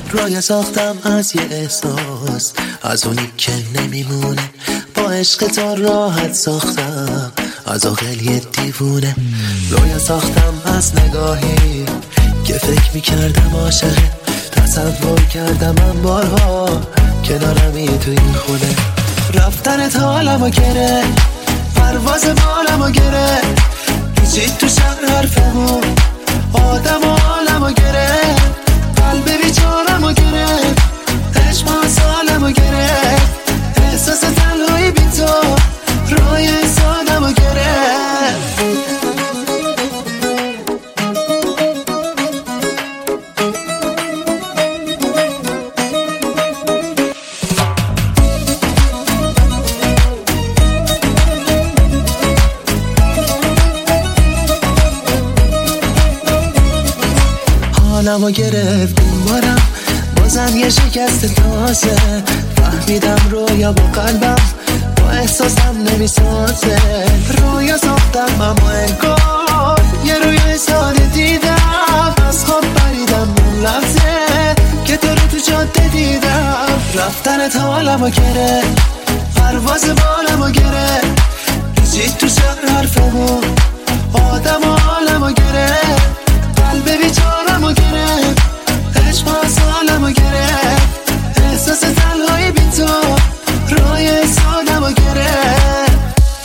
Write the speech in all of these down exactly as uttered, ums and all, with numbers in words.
رویا ساختم از یه احساس، از اونی که نمیمونه. با عشق تو راحت ساختم از آقل یه دیوونه. رویا ساختم از نگاهی که فکر میکردم عاشقه. تصور کردم من بارها کنارمی تو این خونه. رفتنت حالمو گره، پرواز بالمو گره. پیچید تو شهر حرفمون، آدم و حالمو گره. قلب بیچارمو گره، عشق ما سالمو گره. احساس تنهایی بی تو روی سادمو گره. حالمو گرفت این بارم، بازم یه شکست تازه. فهمیدم رویا با قلبم با احساسم نمیسازه. رویا ساختم اما انگار یه روی ساده دیدم. از خواب پریدم اون لحظه که تو رو تو جاده دیدم. رفتنت حالمو گرفت، پرواز بالمو گرفت. پیچید تو شهر حرفمون، آدم و حالمو گرفت. قلب بیچارمو گرفت، عشق ما سالمو گرفت. احساس تنهایی بی تو روی سادمو گرفت.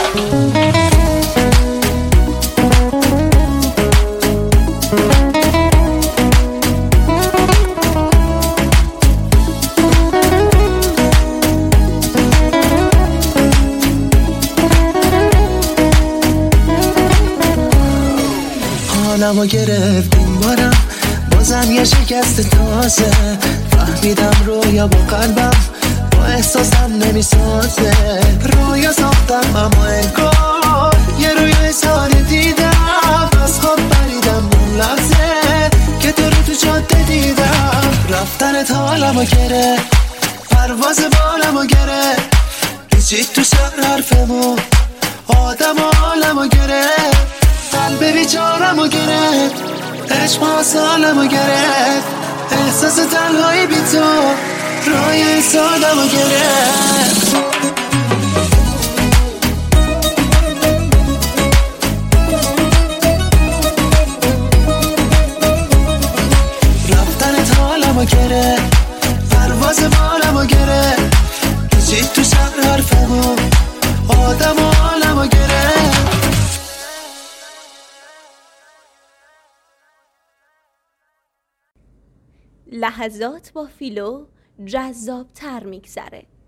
حالمو گرفت این بارم، بازم یه شکست تازه. فهمیدم رویا با قلبم با احساسم نمیسازه. رویا ساختم اما انگار یه روی ساده دیدم. از خواب پریدم اون لحظه که تو رو تو جاده دیدم. رفتنت حالمو گرفت، پرواز بالمو گرفت. پیچید تو شهر حرفمون، آدم و حالمو گرفت. قلب بیچارمو گرفت، عشق ما سالمو گرفت. احساس تنهایی بی تو روی سادمو گرفت. رفتنت حالمو گرفت، پرواز بالمو گرفت. پیچید تو شهر حرفمون، آدم و حالمو گرفت. لحظات با فیلو جذاب تر میگذره.